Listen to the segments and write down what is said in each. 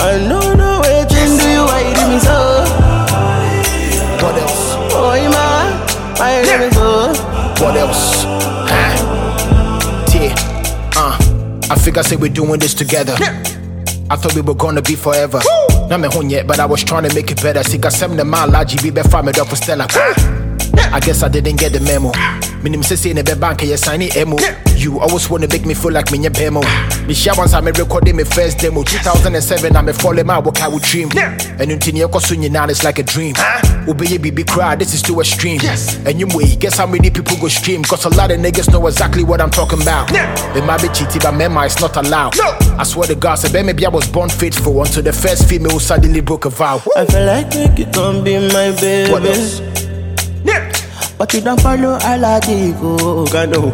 I don't know waiting do you why you do me so. What else? Oh man, why you do me so? What else? Yeah. I figure say we're doing this together. I thought we were gonna be forever. Now me home yet, but I was trying to make it better. See, got 7 miles, be be farmed up for Stella. I guess I didn't get the memo. Minim say in the bank, you sign it emo. You always wanna make me feel like me your bemo. Me share once I'm recording my first demo. 2007, I'm a falling my work I would dream. And until you soon now it's like a dream. Obey baby cry, this is too extreme. And you way, guess how many people go stream? Cause a lot of niggas know exactly what I'm talking about. It might be cheating, but mema it's not allowed. I swear to God, so maybe I was born faithful until the first female suddenly broke a vow. I feel like you can be my baby. What else? But you don't follow Aladigo, Gano.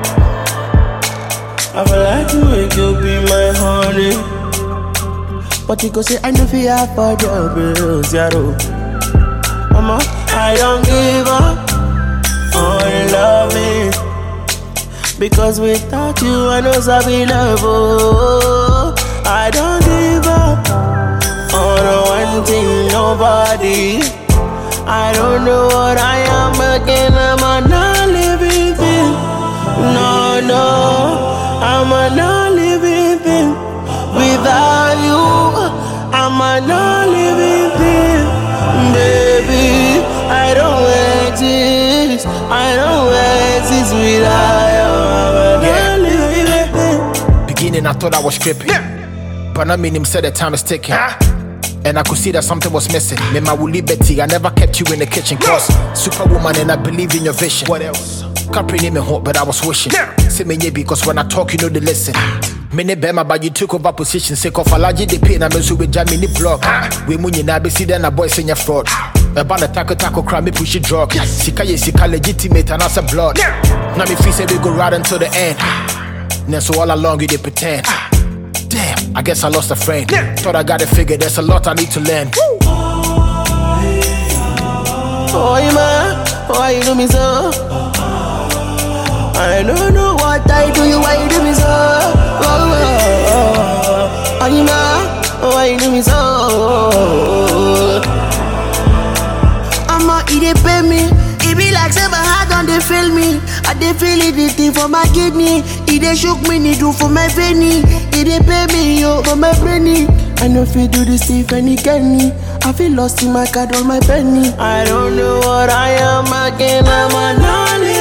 I feel like you could be my honey. But you go say I know fear for your bills, Yaro. Mama, I don't give up on loving. Because without you I know Sabi love. I don't give up on one thing, nobody. I don't know what I am again, I'm a non-living thing. No, I'm a non-living thing. Without you, I'm a non-living thing. Baby, I don't exist. I don't exist without you. I'm a non-living thing. Beginning I thought I was tripping, but I mean him said the time is ticking. And I could see that something was missing. Me my liberty, I never kept you in the kitchen. Cause superwoman and I believe in your vision. What else? Can't pray name me hot, but I was wishing. Say me because when I talk, you know they listen. Many bema, but you took over position. Say of a large the pain, I'm also with Jamie block. We munyi na be see then a boy sing your fraud. About the taco crime, me push it drug. Sika legitimate and as a blood. Now me feel say we go right until the end. Then so all along you they pretend. Damn, I guess I lost a friend. Thought I got it figured, there's a lot I need to learn. Oh man, why you do me so? I don't know what I do, why you do me so? Oh man, why you do me so? I'ma eat it, pay me. It be like say my heart don't they feel me. I they feel it, the thing for my kidney. It they shook me, they do for my veiny. It they pay me, yo, for my brainy. I know if you do this thing, any canny. I feel lost in my card, all my penny. I don't know what I am again, I'm a non